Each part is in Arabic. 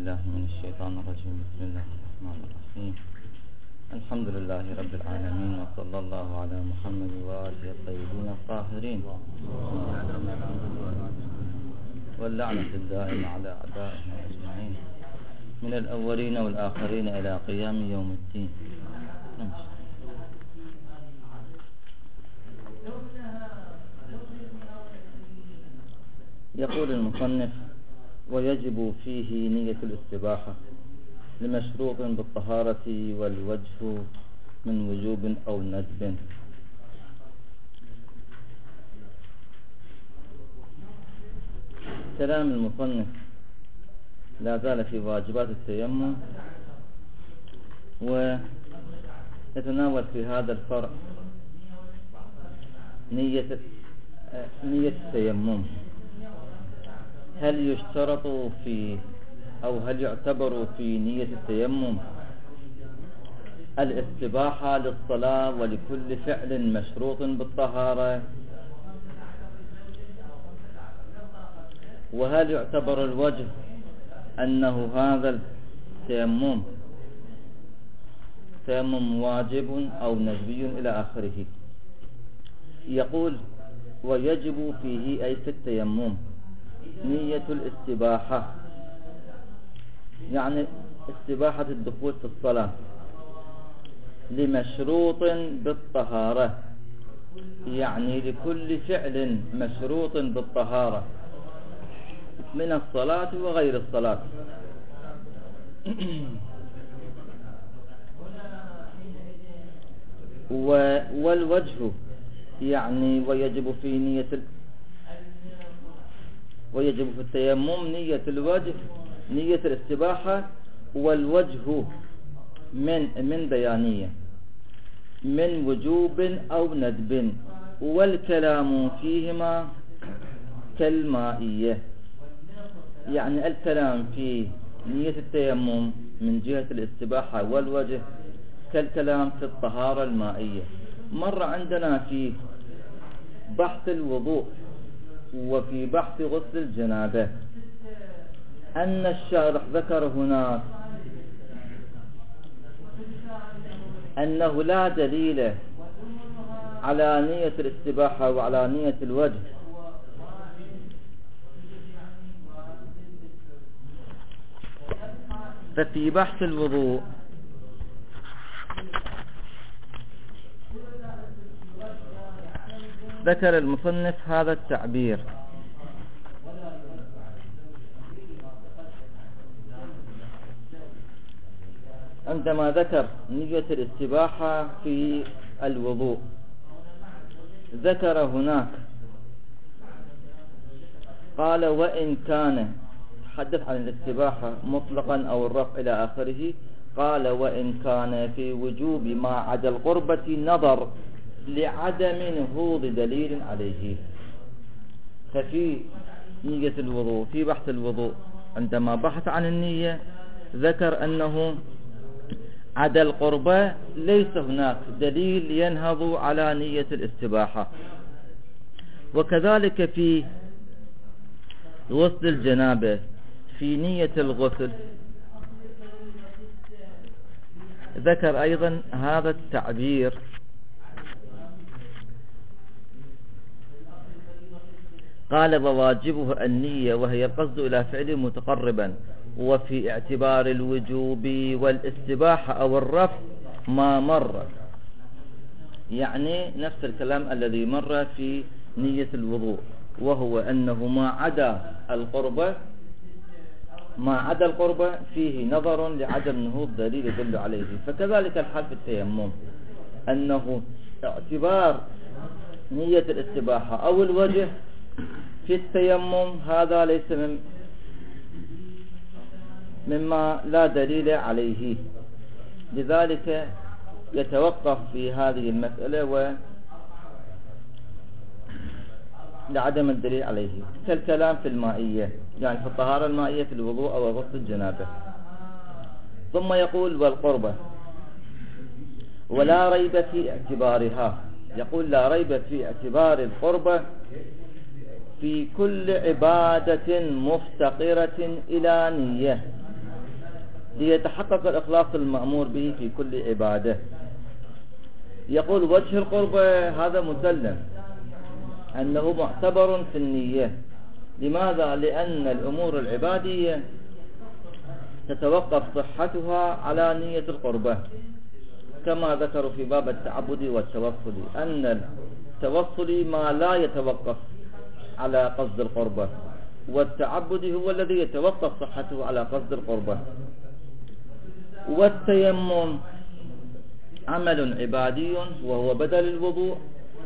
بالله من الشيطان الرجيم. بسم الله الرحمن الرحيم. الحمد لله رب العالمين، وصلى الله على محمد وآله الطيبين الطاهرين، واللعنة الدائمة على أعدائهم أجمعين من الأولين والآخرين إلى قيام يوم الدين. يقول المصنف: ويجب فيه نية الاستباحة لمشروط بالطهارة والوجه من وجوب أو ندب. كلام المصنف لا زال في واجبات التيمم، ويتناول في هذا الفرع نية التيمم. هل يشترط في أو هل يعتبر في نية التيمم الاستباحة للصلاة ولكل فعل مشروط بالطهارة؟ وهل يعتبر الوجه أنه هذا التيمم تيمم واجب أو ندبي إلى آخره؟ يقول: ويجب فيه أي في التيمم نية الاستباحة، يعني استباحة الدخول في الصلاة لمشروط بالطهارة، يعني لكل فعل مشروط بالطهارة من الصلاة وغير الصلاة. والوجه يعني ويجب في التيمم نية الوجه، نية الاستباحة، والوجه من بيانية من وجوب أو ندب، والكلام فيهما كالمائية. يعني الكلام في نية التيمم من جهة الاستباحة والوجه كالكلام في الطهارة المائية. مر عندنا في بحث الوضوء وفي بحث غسل الجنابة أن الشارح ذكر هناك أنه لا دليل على نية الاستباحة وعلى نية الوجه ففي بحث الوضوء ذكر المصنف هذا التعبير: عندما ذكر نية الاستباحة في الوضوء ذكر هناك قال: وإن كان حدث عن الاستباحة مطلقا أو الرفع إلى آخره، قال: وإن كان في وجوب ما عدا القربة نظر لعدم نهوض دليل عليه. ففي نية الوضوء في بحث الوضوء عندما بحث عن النية ذكر أنه عدا القربة ليس هناك دليل ينهض على نية الاستباحة. وكذلك في غسل الجنابة في نية الغسل ذكر أيضا هذا التعبير: قال: وواجبه النية وهي القصد إلى فعل متقربا، وفي اعتبار الوجوب والاستباحة أو الرفع ما مر. يعني نفس الكلام الذي مر في نية الوضوء، وهو أنه ما عدا القربة فيه نظر لعدم نهوض دليل يدل عليه. فكذلك الحال في التيمم، أنه اعتبار نية الاستباحة أو الوجه في التيمم هذا ليس مما لا دليل عليه، لذلك يتوقف في هذه المسألة لعدم الدليل عليه، كالكلام في المائية، يعني في الطهارة المائية في الوضوء أو غسل الجنابة. ثم يقول: والقربة ولا ريب في اعتبارها. يقول: لا ريب في اعتبار القربة في كل عبادة مفتقرة إلى نية، ليتحقق الإخلاص المأمور به في كل عبادة. يقول وجه القربة هذا مسلم أنه معتبر في النية. لماذا؟ لأن الأمور العبادية تتوقف صحتها على نية القربة، كما ذكروا في باب التعبد والتوصل أن التوصل ما لا يتوقف على قصد القربة، والتعبد هو الذي يتوقف صحته على قصد القربة. والتيمم عمل عبادي وهو بدل الوضوء،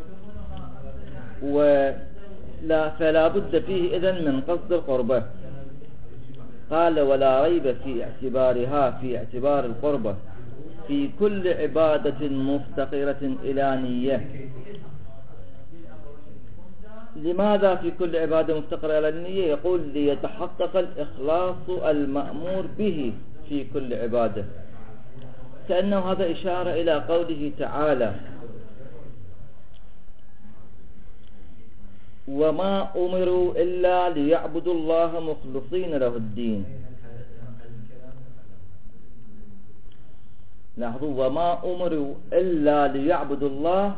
فلا بد فيه إذن من قصد القربة. قال ولا ريب في اعتبارها في اعتبار القربة في كل عبادة مفتقرة إلى نية. لماذا في كل عبادة مفتقرة إلى النية؟ يقول ليتحقق الإخلاص المأمور به في كل عبادة، كأنه هذا إشارة إلى قوله تعالى وما أمروا إلا ليعبدوا الله مخلصين له الدين. لاحظوا وما أمروا إلا ليعبدوا الله،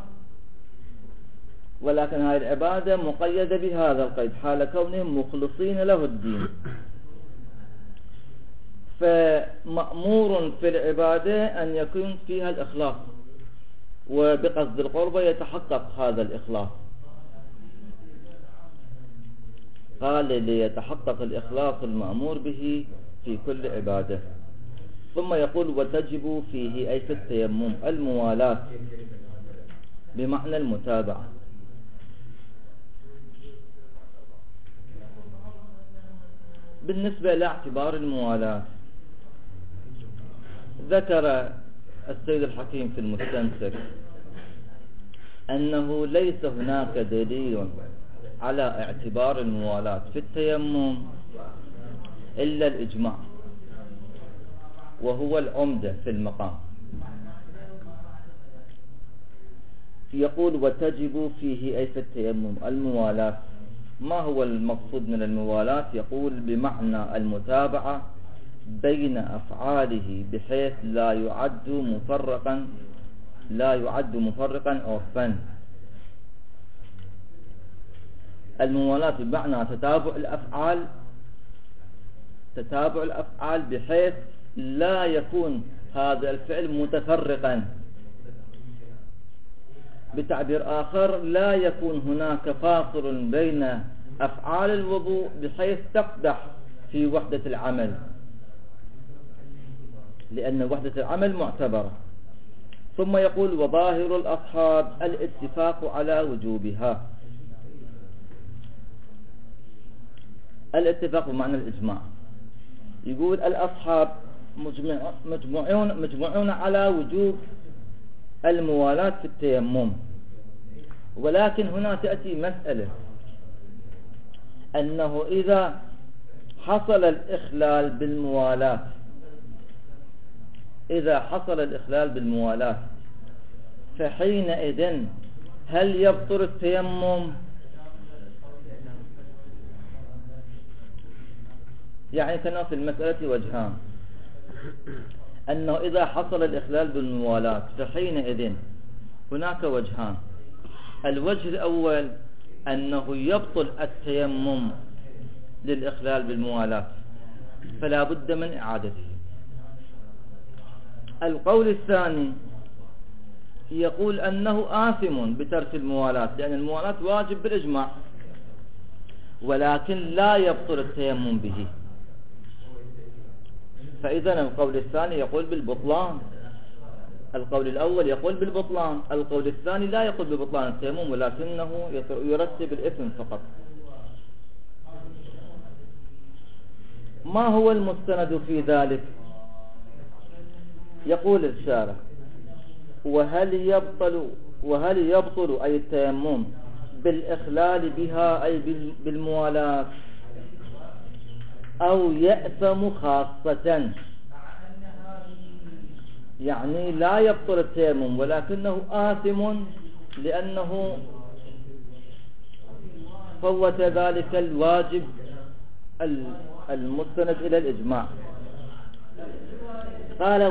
ولكن هذه العبادة مقيدة بهذا القيد حال كونهم مخلصين له الدين. فمأمور في العبادة أن يكون فيها الإخلاص، وبقصد القربة يتحقق هذا الإخلاص. قال ليتحقق الإخلاص المأمور به في كل عبادة. ثم يقول وتجب فيه أي في التيمم الموالاة بمعنى المتابعة. بالنسبة لاعتبار الموالاة ذكر السيد الحكيم في المستنسك أنه ليس هناك دليل على اعتبار الموالاة في التيمم إلا الإجماع، وهو العمدة في المقام. يقول وتجب فيه أي في التيمم الموالاة. ما هو المقصود من الموالاة؟ يقول بمعنى المتابعة بين أفعاله بحيث لا يعد مفرقا عرفا. الموالاة بمعنى تتابع الأفعال بحيث لا يكون هذا الفعل متفرقا. بتعبير آخر لا يكون هناك فاصل بين أفعال الوضوء بحيث تقدح في وحدة العمل، لأن وحدة العمل معتبرة. ثم يقول وظاهر الأصحاب الاتفاق على وجوبها. الاتفاق بمعنى الإجماع. يقول الأصحاب مجموعون على وجوب الموالاة في التيمم، ولكن هنا تأتي مسألة أنه إذا حصل الإخلال بالموالاة فحينئذ هل يبطل التيمم؟ يعني كان في المسألة وجهان، أنه إذا حصل الإخلال بالموالاة فحينئذ هناك وجهان. الوجه الأول أنه يبطل التيمم للإخلال بالموالاة فلا بد من إعادته. القول الثاني يقول أنه آثم بترك الموالاة، لأن الموالاة واجب بالإجماع، ولكن لا يبطل التيمم به. فإذا القول الثاني يقول بالبطلان، القول الأول يقول بالبطلان، القول الثاني لا يقول ببطلان التيمم ولكنه يرتب الإثم فقط. ما هو المستند في ذلك؟ يقول الشارح وهل يبطل أي التيمم بالإخلال بها أي بالموالاة، أو يأثم خاصة؟ يعني لا يبطل التيمم ولكنه آثم لأنه فوت ذلك الواجب المستند إلى الإجماع. قال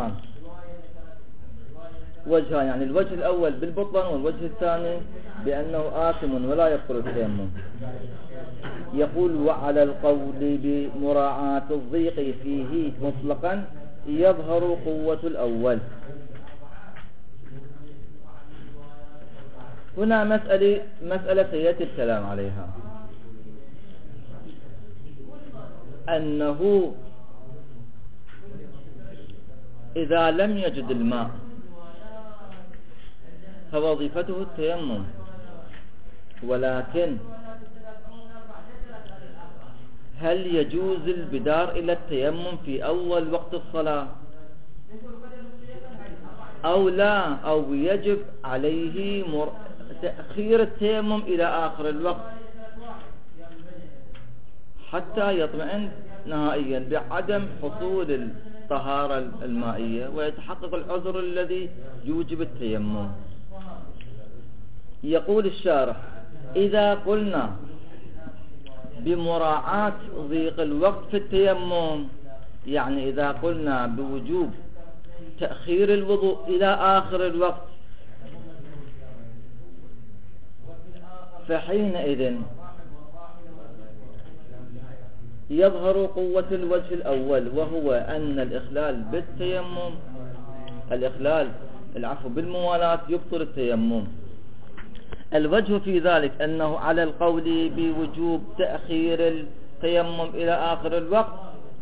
وجهان يعني الوجه الأول بالبطلان والوجه الثاني بأنه آثم ولا يبطل التيمم. يقول وعلى القول بمراعاة الضيق فيه مطلقا يظهر قوة الأول. هنا مسألة سيأتي الكلام عليها، أنه إذا لم يجد الماء فوظيفته التيمم، ولكن هل يجوز البدار إلى التيمم في أول وقت الصلاة أو لا، أو يجب عليه تأخير التيمم إلى آخر الوقت حتى يطمئن نهائيا بعدم حصول الطهارة المائية ويتحقق العذر الذي يوجب التيمم. يقول الشارح إذا قلنا بمراعاة ضيق الوقت في التيمم، يعني إذا قلنا بوجوب تأخير الوضوء إلى آخر الوقت، فحينئذ يظهر قوة الوجه الأول، وهو أن الإخلال بالتيمم بالموالاة يبطل التيمم. الوجه في ذلك أنه على القول بوجوب تأخير التيمم إلى آخر الوقت،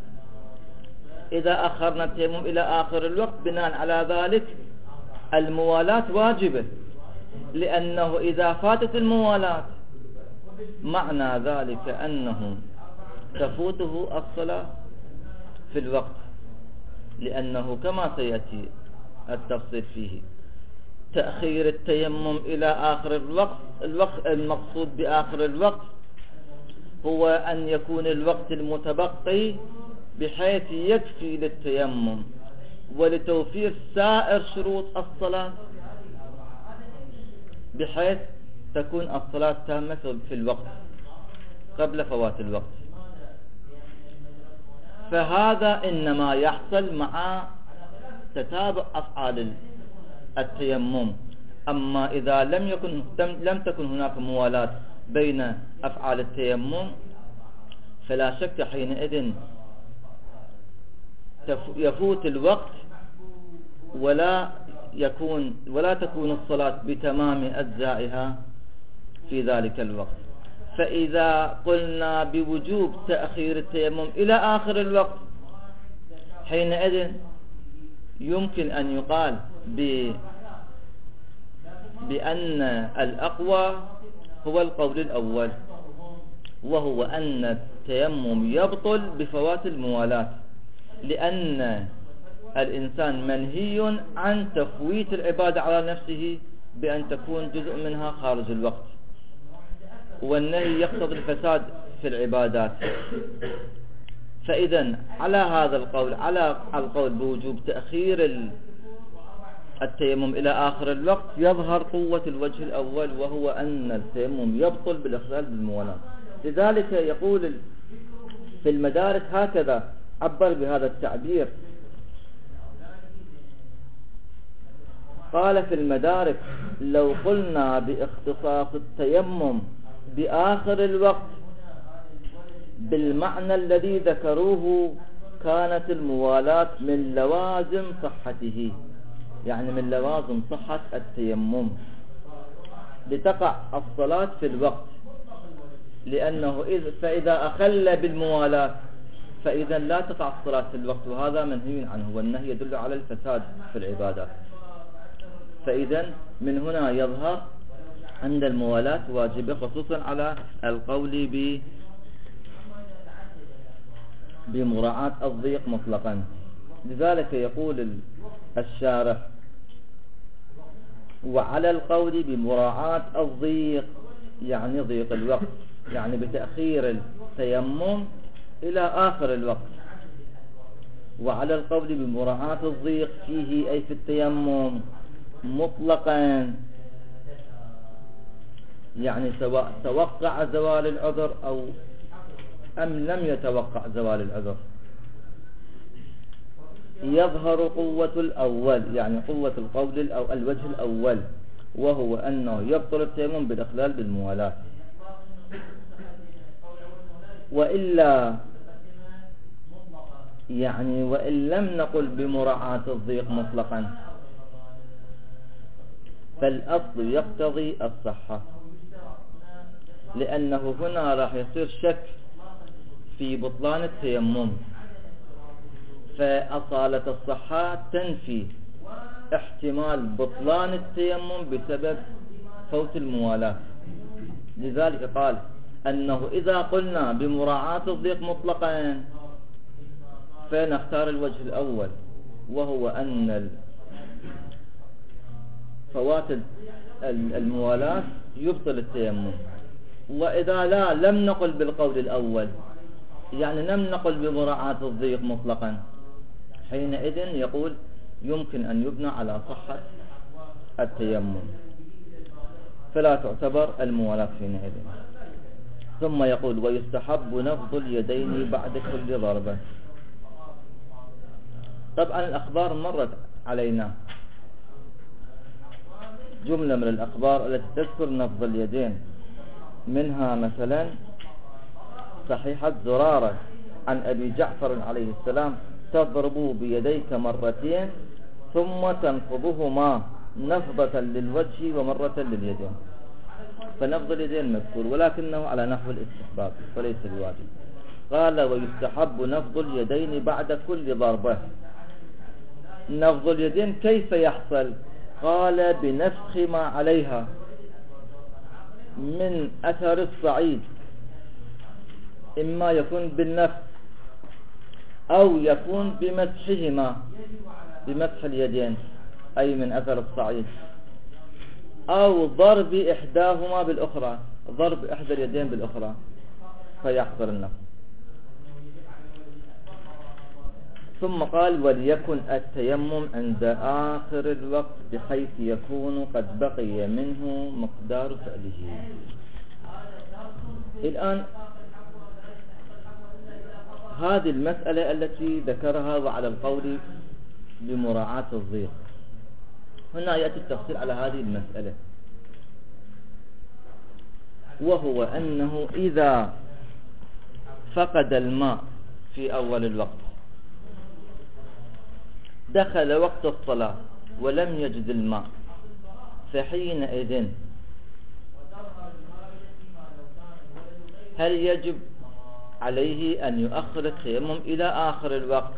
إذا أخرنا التيمم إلى آخر الوقت بناء على ذلك الموالاة واجبة، لأنه إذا فاتت الموالاة معنى ذلك أنه تفوته الصلاة في الوقت، لأنه كما سيأتي التفصيل فيه تأخير التيمم إلى آخر الوقت المقصود بآخر الوقت هو أن يكون الوقت المتبقي بحيث يكفي للتيمم ولتوفير سائر شروط الصلاة، بحيث تكون الصلاة تامة في الوقت قبل فوات الوقت. فهذا إنما يحصل مع تتابع أفعال التيمم. أما إذا لم تكن هناك موالاة بين أفعال التيمم فلا شك حينئذ يفوت الوقت ولا تكون الصلاة بتمام أجزائها في ذلك الوقت. فإذا قلنا بوجوب تأخير التيمم إلى آخر الوقت حينئذ يمكن أن يقال بأن الأقوى هو القول الأول، وهو أن التيمم يبطل بفوات الموالاة، لأن الإنسان منهي عن تفويت العبادة على نفسه بأن تكون جزء منها خارج الوقت، والنهي يقتضي الفساد في العبادات. فإذا على هذا القول، على القول بوجوب تأخير التيمم إلى آخر الوقت، يظهر قوة الوجه الأول، وهو أن التيمم يبطل بالإخلال بالموالاة. لذلك يقول في المدارك هكذا عبر بهذا التعبير، قال في المدارك لو قلنا باختصاص التيمم بآخر الوقت بالمعنى الذي ذكروه كانت الموالاة من لوازم صحته، يعني من لوازم صحة التيمم لتقع الصلاة في الوقت، لأنه فإذا أخل بالموالاة فإذا لا تقع الصلاة في الوقت، وهذا منهي عنه، والنهي يدل على الفساد في العبادات. فإذا من هنا يظهر أن الموالاة واجبة، خصوصا على القول بمراعاة الضيق مطلقا. لذلك يقول الشارح وعلى القول بمراعاة الضيق، يعني ضيق الوقت، يعني بتأخير التيمم إلى آخر الوقت. وعلى القول بمراعاة الضيق فيه أي في التيمم مطلقا، يعني سواء توقع زوال العذر أم لم يتوقع زوال العذر. يظهر قوة الأول، يعني قوة القول الوجه الأول، وهو أنه يبطل التيمم بالإخلال بالموالاة. وإلا يعني وإن لم نقل بمراعاة الضيق مطلقا، فالأصل يقتضي الصحة، لأنه هنا راح يصير شك في بطلان التيمم، فأصالة الصحة تنفي احتمال بطلان التيمم بسبب فوت الموالاة. لذلك قال أنه إذا قلنا بمراعاة الضيق مطلقا فنختار الوجه الأول، وهو أن فوات الموالاة يبطل التيمم. وإذا لم نقل بالقول الأول، يعني لم نقل بمراعاة الضيق مطلقا، حينئذ يقول يمكن أن يبنى على صحة التيمم، فلا تعتبر الموالاة حينئذ. ثم يقول ويستحب نفض اليدين بعد كل ضربة. طبعا الأخبار مرت علينا، جملة من الأخبار التي تذكر نفض اليدين، منها مثلا صحيحة زرارة عن أبي جعفر عليه السلام: تضرب بيديك مرتين ثم تنفضهما نفضة للوجه ومرة لليدين. فنفض اليدين مذكور، ولكنه على نحو الاستحباب فليس الواجب. قال ويستحب نفض اليدين بعد كل ضربة. نفض اليدين كيف يحصل؟ قال بنفخ ما عليها من أثر الصعيد، إما يكون بالنفخ أو يكون بمسحهما، بمسح اليدين أي من أثر الصعيد، أو ضرب إحداهما بالأخرى، ضرب إحدى اليدين بالأخرى فيحصل النفخ. ثم قال وليكن التيمم عند آخر الوقت بحيث يكون قد بقي منه مقدار فعله. الآن هذه المسألة التي ذكرها وعلى القول بمراعاة الضيق، هنا يأتي التفصيل على هذه المسألة، وهو أنه إذا فقد الماء في أول الوقت، دخل وقت الصلاة ولم يجد الماء، فحينئذ هل يجب عليه أن يؤخر التيمم إلى آخر الوقت؟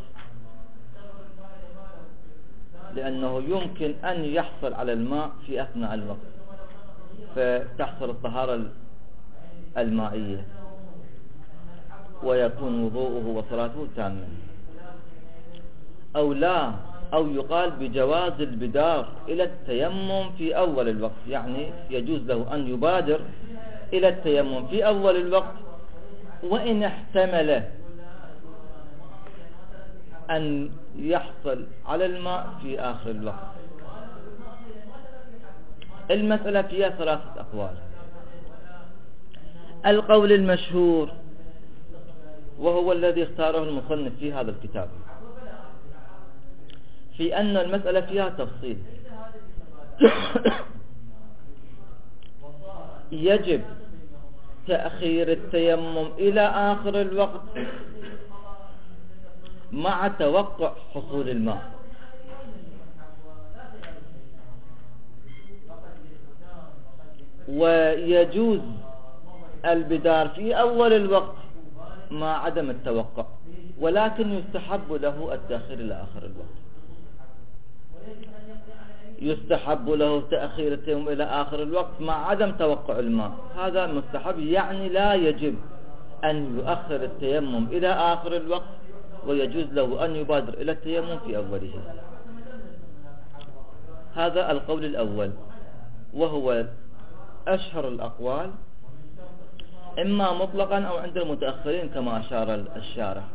لأنه يمكن أن يحصل على الماء في أثناء الوقت فتحصل الطهارة المائية ويكون وضوءه وصلاته تامة، أو لا، أو يقال بجواز البدار إلى التيمم في أول الوقت، يعني يجوز له أن يبادر إلى التيمم في أول الوقت وإن احتمل أن يحصل على الماء في آخر الوقت. المسألة فيها ثلاثة أقوال. القول المشهور وهو الذي اختاره المصنف في هذا الكتاب في أن المسألة فيها تفصيل، يجب تأخير التيمم إلى آخر الوقت مع توقع حصول الماء، ويجوز البدار في أول الوقت مع عدم التوقع، ولكن يستحب له التأخير إلى آخر الوقت. يستحب له تأخير التيمم إلى آخر الوقت مع عدم توقع الماء، هذا مستحب، يعني لا يجب أن يؤخر التيمم إلى آخر الوقت، ويجوز له أن يبادر إلى التيمم في أوله. هذا القول الأول، وهو أشهر الأقوال، إما مطلقا أو عند المتأخرين كما أشار الشارح،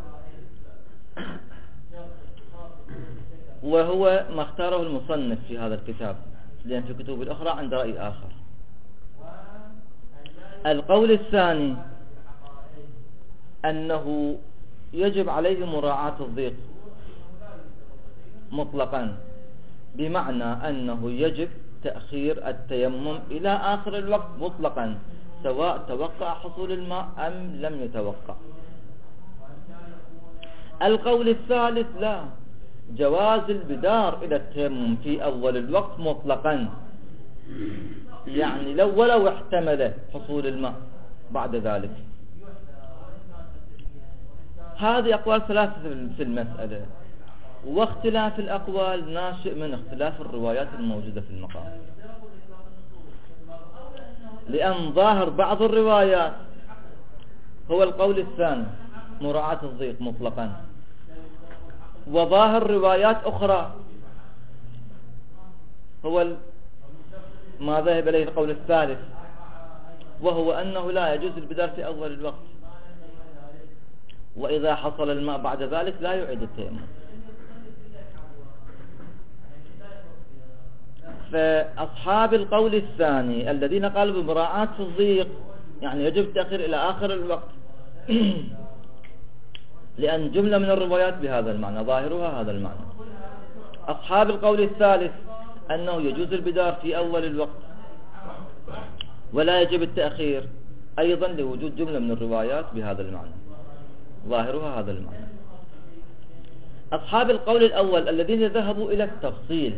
وهو ما اختاره المصنف في هذا الكتاب، لأن في الكتب الأخرى عند رأي آخر. القول الثاني أنه يجب عليه مراعاة الضيق، مطلقا، بمعنى أنه يجب تأخير التيمم إلى آخر الوقت مطلقا، سواء توقع حصول الماء أم لم يتوقع. القول الثالث لا، جواز البدار إلى التيمم في أول الوقت مطلقا، يعني ولو احتمل حصول الماء بعد ذلك. هذه أقوال ثلاثة في المسألة، واختلاف الأقوال ناشئ من اختلاف الروايات الموجودة في المقام، لأن ظاهر بعض الروايات هو القول الثاني مراعاة الضيق مطلقا، وظاهر روايات أخرى هو ما ذهب إليه القول الثالث، وهو أنه لا يجوز البدار في أول الوقت، وإذا حصل الماء بعد ذلك لا يعيد التيمم. فأصحاب القول الثاني الذين قالوا بمراعاة الضيق يعني يجب التأخير إلى آخر الوقت لأن جملة من الروايات بهذا المعنى ظاهرها هذا المعنى. أصحاب القول الثالث أنه يجوز البدار في أول الوقت ولا يجب التأخير، أيضا لوجود جملة من الروايات بهذا المعنى ظاهرها هذا المعنى. أصحاب القول الأول الذين ذهبوا إلى التفصيل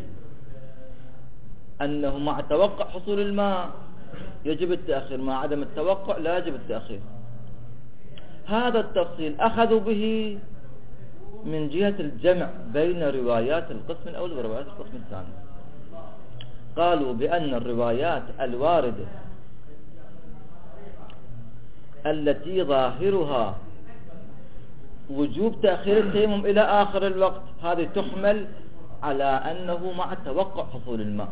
أنه مع توقع حصول الماء يجب التأخير، مع عدم التوقع لا يجب التأخير، هذا التفصيل أخذوا به من جهة الجمع بين روايات القسم الأول وروايات القسم الثاني. قالوا بأن الروايات الواردة التي ظاهرها وجوب تأخير التيمم إلى آخر الوقت هذه تحمل على أنه مع توقع حصول الماء،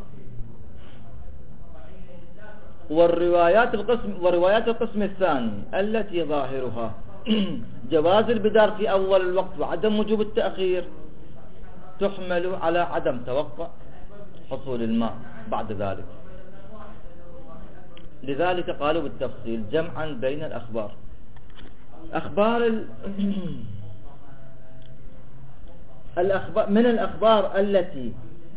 وروايات القسم الثاني التي ظاهرها جواز البدار في أول الوقت وعدم وجوب التأخير تحمل على عدم توقع حصول الماء بعد ذلك. لذلك قالوا بالتفصيل جمعا بين الأخبار. من الأخبار التي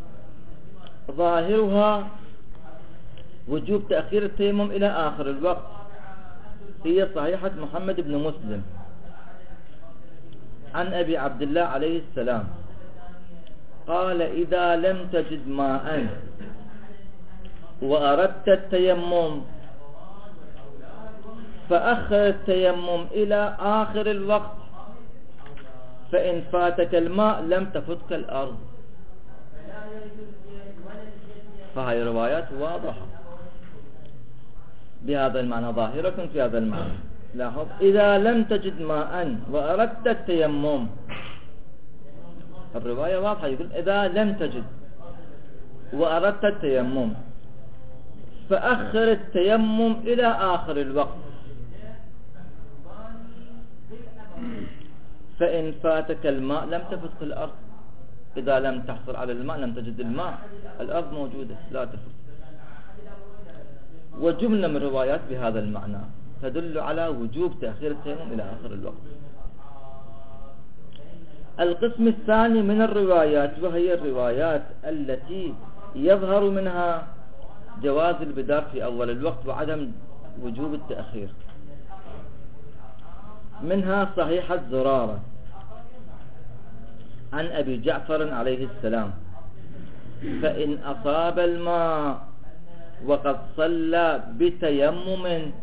ظاهرها وجوب تأخير التيمم إلى آخر الوقت هي صحيحة محمد بن مسلم عن أبي عبد الله عليه السلام قال: إذا لم تجد ماء وأردت التيمم فأخر التيمم إلى آخر الوقت، فإن فاتك الماء لم تفتك الأرض. فهي روايات واضحة بهذا المعنى، ظاهرة في هذا المعنى. لاحظ: إذا لم تجد ماء وأردت التيمم، الرواية واضحة، يقول إذا لم تجد وأردت التيمم فأخر التيمم إلى آخر الوقت، فإن فاتك الماء لم تفتك الأرض. إذا لم تحصل على الماء لم تجد الماء، الأرض موجودة لا تفت. وجملة من الروايات بهذا المعنى تدل على وجوب تأخير التيمم إلى آخر الوقت. القسم الثاني من الروايات وهي الروايات التي يظهر منها جواز البدار في أول الوقت وعدم وجوب التأخير، منها صحيحة زرارة عن أبي جعفر عليه السلام: فإن أصاب الماء وقد صلى بتيمم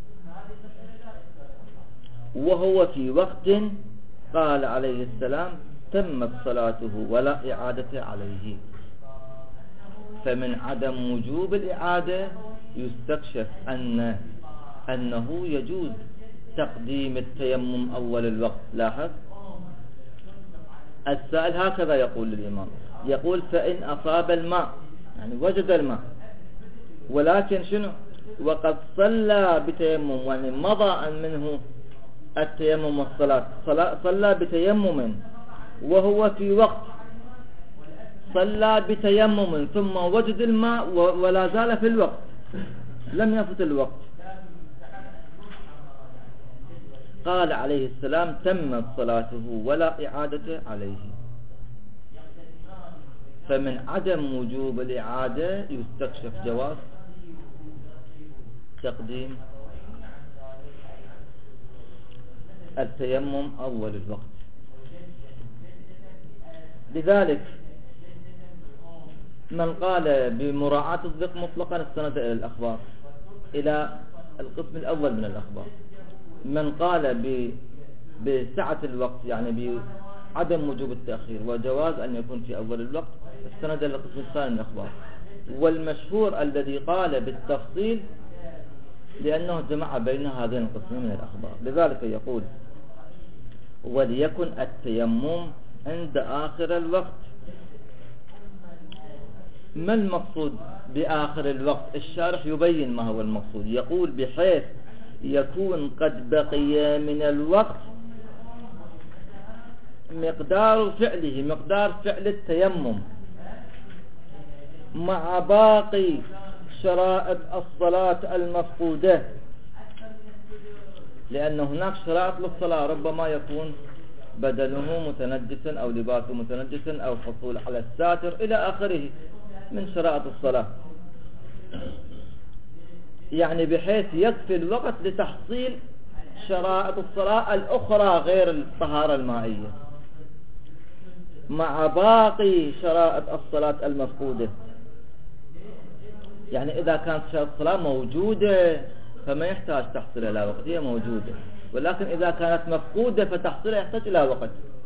وهو في وقت، قال عليه السلام: تمت صلاته ولا إعادة عليه. فمن عدم وجوب الإعادة يستكشف أنه يجوز تقديم التيمم أول الوقت. لاحظ السائل هكذا يقول للإمام، يقول: فإن أصاب الماء يعني وجد الماء، ولكن شنو؟ وقد صلى بتيمم، يعني مضى منه التيمم والصلاة، صلى بتيمم وهو في وقت، صلى بتيمم ثم وجد الماء ولا زال في الوقت، لم يفت الوقت. قال عليه السلام: تمت صلاته ولا إعادة عليه. فمن عدم وجوب الإعادة يستكشف جواز تقديم التيمم أول الوقت. لذلك من قال بمراعاة الضيق مطلقا استند إلى الأخبار، إلى القسم الأول من الأخبار. من قال بسعة الوقت يعني بعدم وجوب التأخير وجواز أن يكون في أول الوقت استند إلى القسم الثاني من الأخبار. والمشهور الذي قال بالتفصيل لأنه جمع بين هذين القسمين من الأخبار. لذلك يقول وليكن التيمم عند آخر الوقت. ما المقصود بآخر الوقت؟ الشارح يبين ما هو المقصود، يقول بحيث يكون قد بقي من الوقت مقدار فعل التيمم مع باقي شرائط الصلاة المفقودة، لأن هناك شرائط للصلاة ربما يكون بدنه متنجسا أو لباسه متنجسا أو حصول على الساتر إلى آخره من شرائط الصلاة، يعني بحيث يكفي الوقت لتحصيل شرائط الصلاة الأخرى غير الطهارة المائية مع باقي شرائط الصلاة المفقودة. يعني إذا كانت شرائط الصلاة موجودة فما يحتاج تحصيلها إلى وقت، هي موجودة، ولكن إذا كانت مفقودة فتحصيلها يحتاج إلى وقت.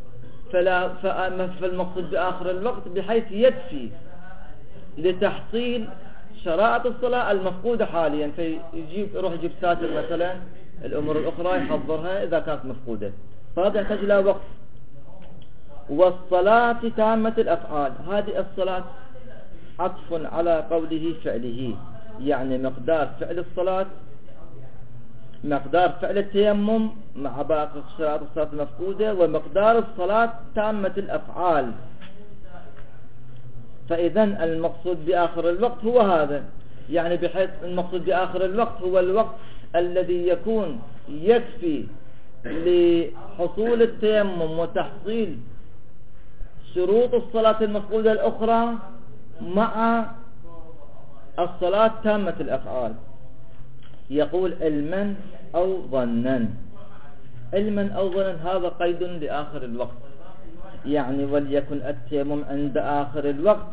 فالمقصود بآخر الوقت بحيث يكفي لتحصيل شرائط الصلاة المفقودة حاليا، يروح يجيب ساتر مثلا، الأمور الأخرى يحضرها إذا كانت مفقودة، فهذا يحتاج إلى وقت. والصلاة تامة الأفعال، هذه الصلاة عطف على قوله فعله، يعني مقدار فعل الصلاة، مقدار فعل التيمم مع باقي شرائط الصلاة المفقودة، ومقدار الصلاة تامة الأفعال. فإذا المقصود بآخر الوقت هو هذا، يعني بحيث المقصود بآخر الوقت هو الوقت الذي يكون يكفي لحصول التيمم وتحصيل شروط الصلاة المفقودة الأخرى مع الصلاة تامة الأفعال. يقول علما أو ظنا. علما أو ظنا هذا قيد لآخر الوقت، يعني وليكن التيمم عند آخر الوقت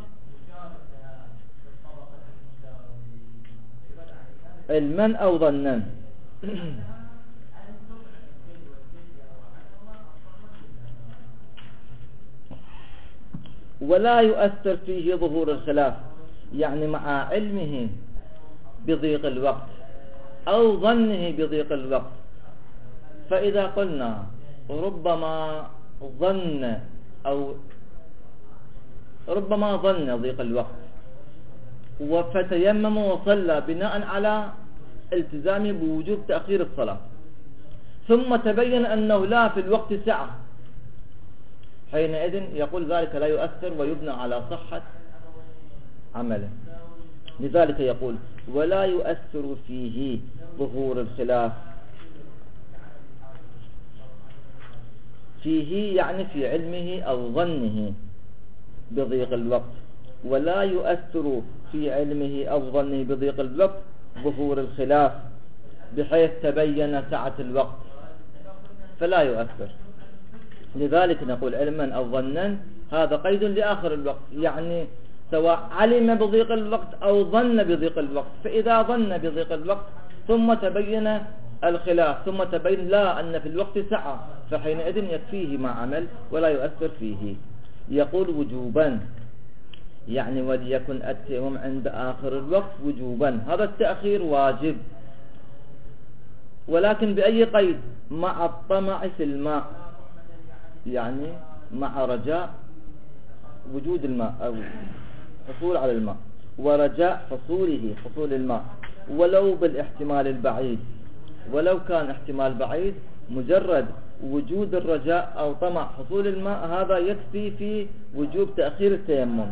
علما أو ظنا. ولا يؤثر فيه ظهور الخلاف، يعني مع علمه بضيق الوقت أو ظنه بضيق الوقت. فإذا قلنا ربما ظن ضيق الوقت فتيمم وصلى بناء على التزامه بوجوب تأخير الصلاة، ثم تبين أنه لا في الوقت سعة، حينئذ يقول ذلك لا يؤثر ويبنى على صحة عمله. لذلك يقول ولا يؤثر فيه ظهور الخلاف. فيه يعني في علمه أو ظنه بضيق الوقت، ولا يؤثر في علمه أو ظنه بضيق الوقت ظهور الخلاف بحيث تبين سعة الوقت فلا يؤثر. لذلك نقول علما أو ظنا هذا قيد لآخر الوقت، يعني سواء علم بضيق الوقت أو ظن بضيق الوقت. فإذا ظن بضيق الوقت ثم تبين الخلاف ثم تبين لا أن في الوقت سعة، فحينئذ يكفيه ما عمل ولا يؤثر فيه. يقول وجوبا، يعني وليكن التيمم عند آخر الوقت وجوبا، هذا التأخير واجب، ولكن بأي قيد؟ مع الطمع في الماء، يعني مع رجاء وجود الماء أو حصول على الماء، ورجاء حصول الماء ولو بالاحتمال البعيد. ولو كان احتمال بعيد مجرد وجود الرجاء أو طمع حصول الماء هذا يكفي في وجوب تأخير التيمم.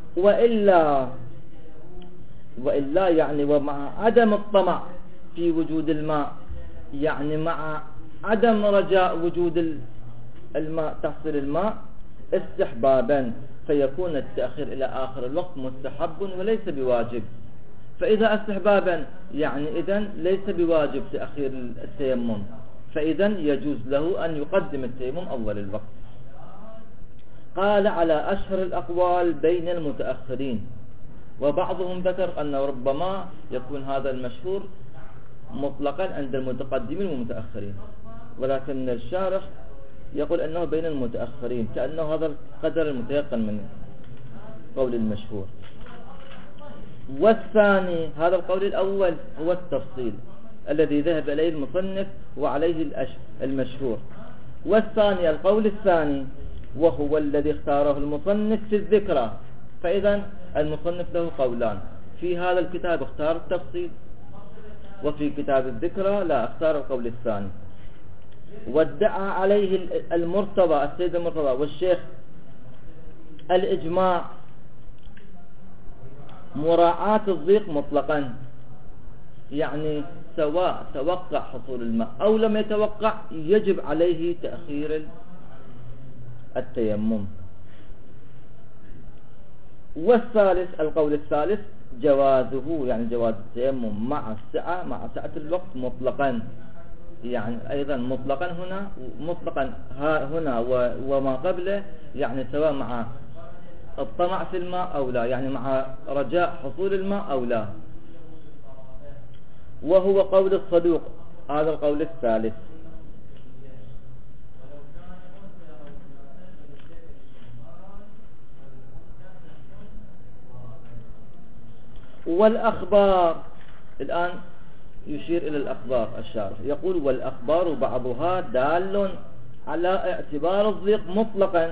وإلا يعني ومع عدم الطمع في وجود الماء، يعني مع عدم رجاء وجود الماء تحصيل الماء، استحبابا، فيكون التأخير إلى آخر الوقت مستحب وليس بواجب. فإذا استحبابا يعني إذن ليس بواجب تأخير التيمم، فإذن يجوز له أن يقدم التيمم أول الوقت. قال على أشهر الأقوال بين المتأخرين، وبعضهم ذكر أنه ربما يكون هذا المشهور مطلقا عند المتقدمين والمتأخرين، ولكن الشارح يقول أنه بين المتأخرين، كأنه هذا القدر المتيقن من قول المشهور. والثاني، هذا القول الأول هو التفصيل الذي ذهب إليه المصنف وعليه المشهور. والثاني القول الثاني وهو الذي اختاره المصنف في الذكرى. فإذا المصنف له قولان، في هذا الكتاب اختار التفصيل، وفي كتاب الذكرى لا، اختار القول الثاني. وادعى عليه المرتضى السيد المرتضى والشيخ الإجماع مراعاة الضيق مطلقا، يعني سواء توقع حصول الماء أو لم يتوقع يجب عليه تأخير التيمم. والثالث القول الثالث جوازه، يعني جواز التيمم مع السعة، مع سعة الوقت مطلقا، يعني أيضا مطلقا هنا مطلقا هنا وما قبله، يعني سواء مع الطمع في الماء أو لا، يعني مع رجاء حصول الماء أو لا. وهو قول الصدوق، هذا القول الثالث. والأخبار، الآن يشير إلى الأخبار الشارح، يقول والأخبار بعضها دال على اعتبار الضيق مطلقا،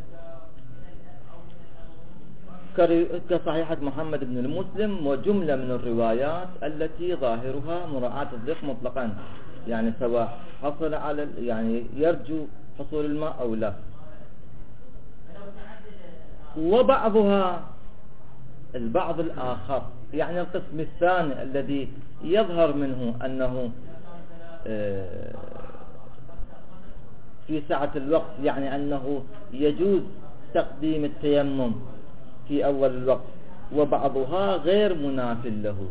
كصحيحة محمد بن المسلم وجملة من الروايات التي ظاهرها مراعاة الضيق مطلقا، يعني سواء حصل على يعني يرجو حصول الماء أو لا. وبعضها البعض الآخر، يعني القسم الثاني الذي يظهر منه أنه في سعة الوقت، يعني أنه يجوز تقديم التيمم في أول الوقت، وبعضها غير مناف له.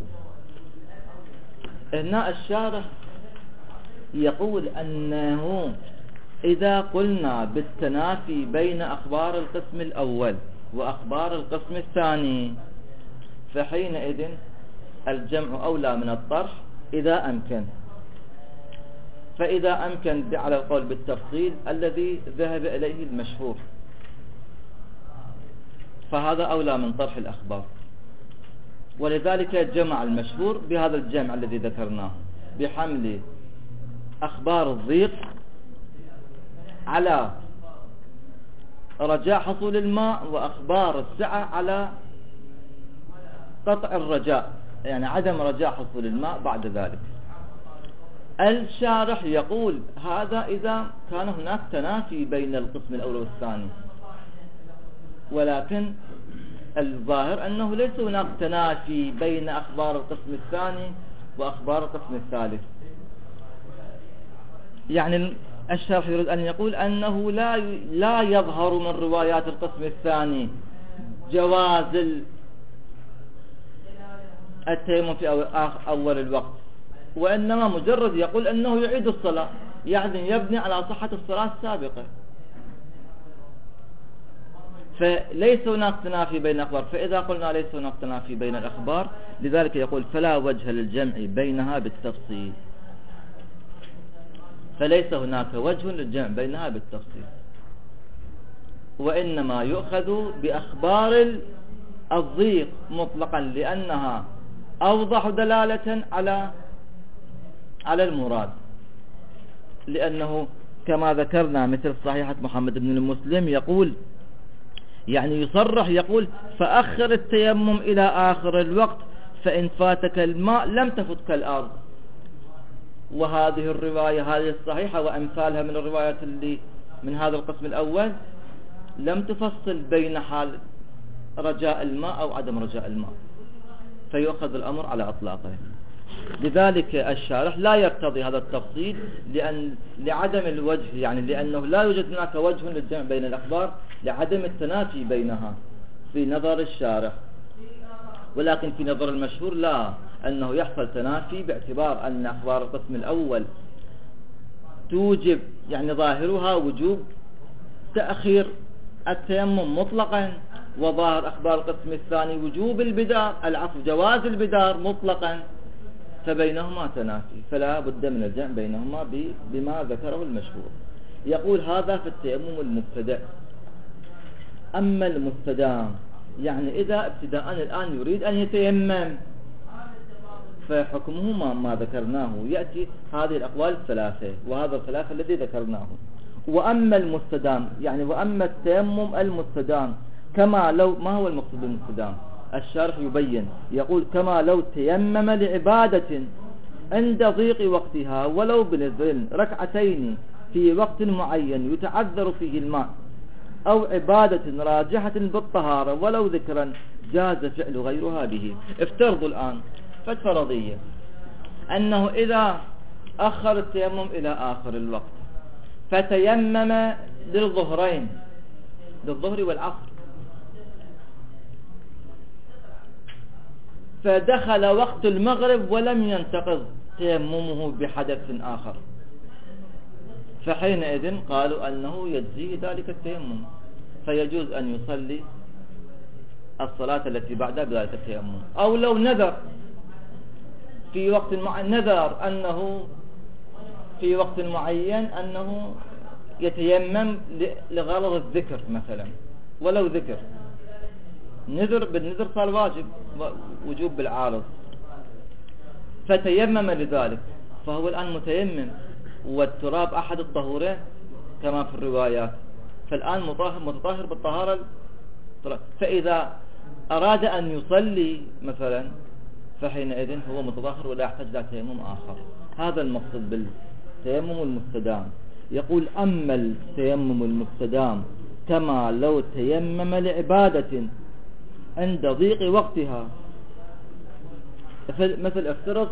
هنا الشارح يقول أنه إذا قلنا بالتنافي بين أخبار القسم الأول وأخبار القسم الثاني، فحينئذ الجمع أولى من الطرح إذا أمكن. فإذا أمكن على القول بالتفصيل الذي ذهب إليه المشهور، فهذا أولى من طرح الأخبار، ولذلك جمع المشهور بهذا الجمع الذي ذكرناه، بحمل أخبار الضيق على رجاء حصول الماء، وأخبار السعة على قطع الرجاء، يعني عدم رجاء حصول الماء بعد ذلك. الشارح يقول هذا إذا كان هناك تنافي بين القسم الأول والثاني، ولكن الظاهر أنه ليس هناك تنافي بين أخبار القسم الثاني وأخبار القسم الثالث. يعني الشارح يريد أن يقول أنه لا يظهر من روايات القسم الثاني جواز التيمم في أول الوقت، وإنما مجرد يقول أنه يعيد الصلاة، يعني يبني على صحة الصلاة السابقة، فليس هناك تنافي بين الأخبار. فإذا قلنا ليس هناك تنافي بين الأخبار، لذلك يقول فلا وجه للجمع بينها بالتفصيل، فليس هناك وجه للجمع بينها بالتفصيل، وإنما يؤخذ بأخبار الضيق مطلقا، لأنها أوضح دلالة على المراد، لأنه كما ذكرنا مثل صحيحة محمد بن المسلم يقول، يعني يصرح يقول فأخر التيمم إلى آخر الوقت فإن فاتك الماء لم تفتك الأرض. وهذه الرواية هذه الصحيحة وأمثالها من الروايات اللي من هذا القسم الأول لم تفصل بين حال رجاء الماء أو عدم رجاء الماء، فيؤخذ الأمر على أطلاقه. لذلك الشارح لا يقتضي هذا التفصيل لعدم الوجه، يعني لأنه لا يوجد هناك وجه للجمع بين الأخبار لعدم التنافي بينها في نظر الشارح. ولكن في نظر المشهور لا، أنه يحصل تنافي باعتبار أن أخبار القسم الأول توجب، يعني ظاهرها وجوب تأخير التيمم مطلقا، وظاهر أخبار القسم الثاني وجوب البدار، جواز البدار مطلقا، فبينهما تنافي، فلا بد من الجمع بينهما بما ذكره المشهور. يقول هذا في التيمم المبتدأ. أما المستدام، يعني إذا ابتداء الآن يريد أن يتيمم، فحكمه ما ذكرناه، يأتي هذه الأقوال الثلاثة وهذا الثلاثة الذي ذكرناه. وأما المستدام، يعني وأما التيمم المستدام كما لو، ما هو المقصود بالمستدام؟ الشارح يبين، يقول كما لو تيمم لعبادة عند ضيق وقتها ولو بنذر ركعتين في وقت معين يتعذر فيه الماء، أو عبادة راجحة بالطهارة ولو ذكرا جاز فعل غيرها به. افترضوا الآن فرضية أنه إذا أخر التيمم إلى آخر الوقت فتيمم للظهرين، للظهر والعصر، فدخل وقت المغرب ولم ينتقض تيممه بحدث آخر، فحينئذ قالوا أنه يجزيه ذلك التيمم، فيجوز أن يصلي الصلاة التي بعدها بذلك التيمم. أو لو نذر في وقت نذر أنه في وقت معين أنه يتيمم لغرض الذكر مثلا، ولو ذكر بالنذر صار واجب، وجوب بالعارض، فتيمم لذلك، فهو الآن متيمم، والتراب أحد الطهورين كما في الروايات، فالآن متطهر بالطهارة. فإذا أراد أن يصلي مثلا فحينئذ هو متطهر ولا يحتاج إلى تيمم آخر. هذا المقصود بالتيمم المستدام. يقول أما التيمم المستدام كما لو تيمم لعبادة عند ضيق وقتها، مثل افترض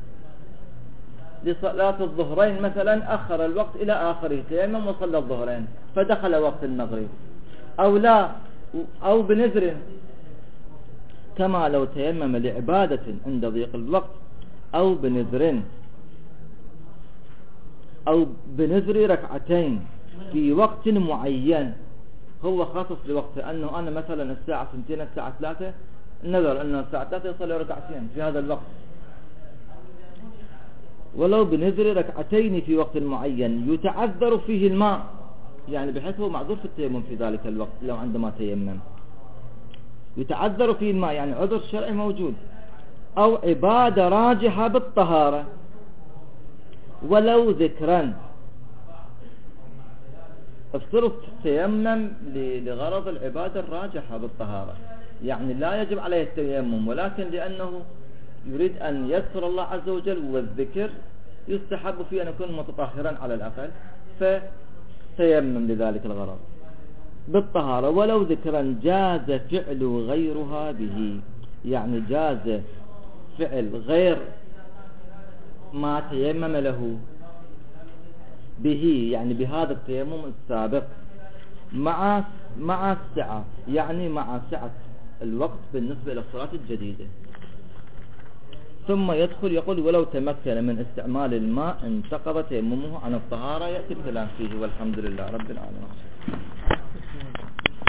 لصلاة الظهرين مثلا أخر الوقت إلى آخره، تيمم وصلى الظهرين فدخل وقت المغرب، أو لا، أو بنذر كما لو تيمم لعبادة عند ضيق الوقت، أو بنذر ركعتين في وقت معين، هو خاصص لوقت، أنه أنا مثلا الساعة 2 الساعة 3 نذر أنه الساعة 3 يصلي ركعتين في هذا الوقت، ولو بنذر ركعتين في وقت معين يتعذر فيه الماء، يعني بحيث هو معذور في التيمم في ذلك الوقت، لو عندما تيمم يتعذر فيه الماء، يعني عذر شرعي موجود، أو عبادة راجحة بالطهارة ولو ذكرا. افترض تيمم لغرض العبادة الراجحة بالطهارة، يعني لا يجب عليه التيمم، ولكن لأنه يريد أن يذكر الله عز وجل، والذكر يستحب فيه أن يكون متطهرا على الأقل، فتيمم لذلك الغرض بالطهارة ولو ذكرا جاز فعل غيرها به، يعني جاز فعل غير ما تيمم له به، يعني بهذا التيمم السابق، مع السعة، يعني مع سعة الوقت بالنسبة إلى الصلاة الجديدة. ثم يدخل يقول ولو تمكن من استعمال الماء انتقض تيممه عن الطهارة. يأتي الكلام فيه، والحمد لله رب العالمين.